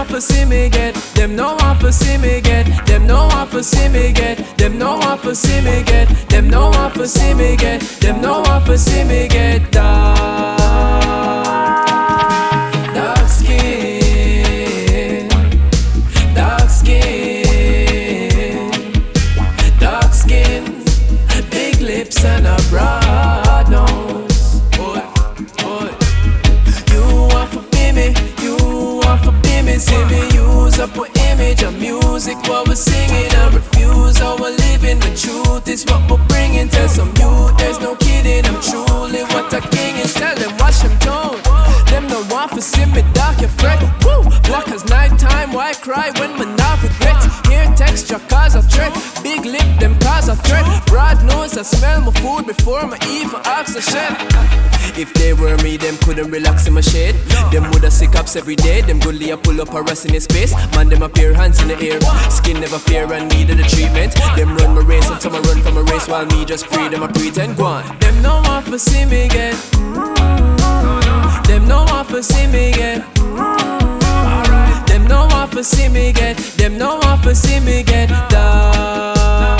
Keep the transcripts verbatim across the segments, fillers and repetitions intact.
want to see me get. Them no want to see me get. Them no want to see me get. Them no want to see me get. Them no want to see me get. Them no want to see me get dark. Dark skin. Dark skin. Dark skin. Big lips and a broad nose. Boy, boy. You want to be me. You want to be me. See me use up an image of music while we're singing and refuse how we're living. The truth is what we're bringing. Tell some youth there's no kidding. I'm truly what a king is. Tell them watch them down. Them no want to see me dark and fret. Woo! Black as nighttime. Why cry when my not regret? Hear texture cause a threat. Big lip them cause a threat. Broad nose I smell my food before my even ask the chef. If they were me, them couldn't relax in my shade. Them woulda sick ups every day. Them goodly a pull up a rest in his space. Man, them appear hands in the air. Skin never fear and needed a treatment. Them run my race and some a run from a race while me just free them a pretend. Go on. Them no want to see me get. Them no want to see me get. Them no want to see me get. Them no want to see me get dark.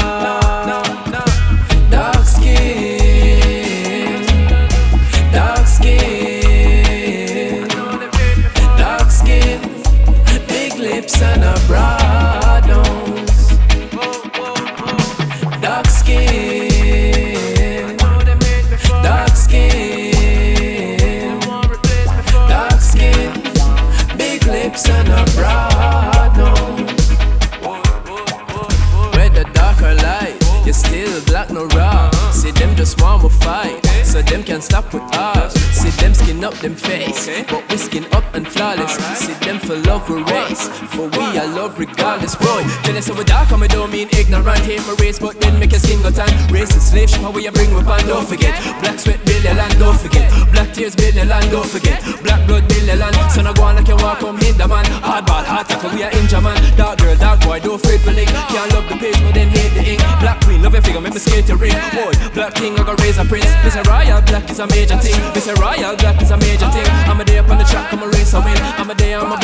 Dark skin. Dark skin. Dark skin. Big lips and a broad nose. Dark skin. Dark skin. Dark skin. Big lips and a broad nose. Whether dark or light, you still black no raw. See them just want to fight, so them can't stop with us. See them skin up them face, but we skin up and flawless. See them for love we race, for we are love regardless. Boy, tell us how we dark and we don't mean ignorant. Hate my race, but then make a skin go tan. Race and slave ship, how we bring up and don't forget. Black sweat build your land, don't forget. Black tears build your land, don't forget. Black blood build your land, so now go on like you walk home hinder man. Hard ball, hard tackle, we are injure man. Dark girl, dark boy, don't afraid for link. Can't love the page, but then hate the ink. Black queen, love your figure, make me skate your ring. Boy, black king, I got raise a prince. Miss a royal, black is a major thing. Miss a royal, black is a major thing. I'm a day up on the track, I'm a race, I win. I'm a day, I'm a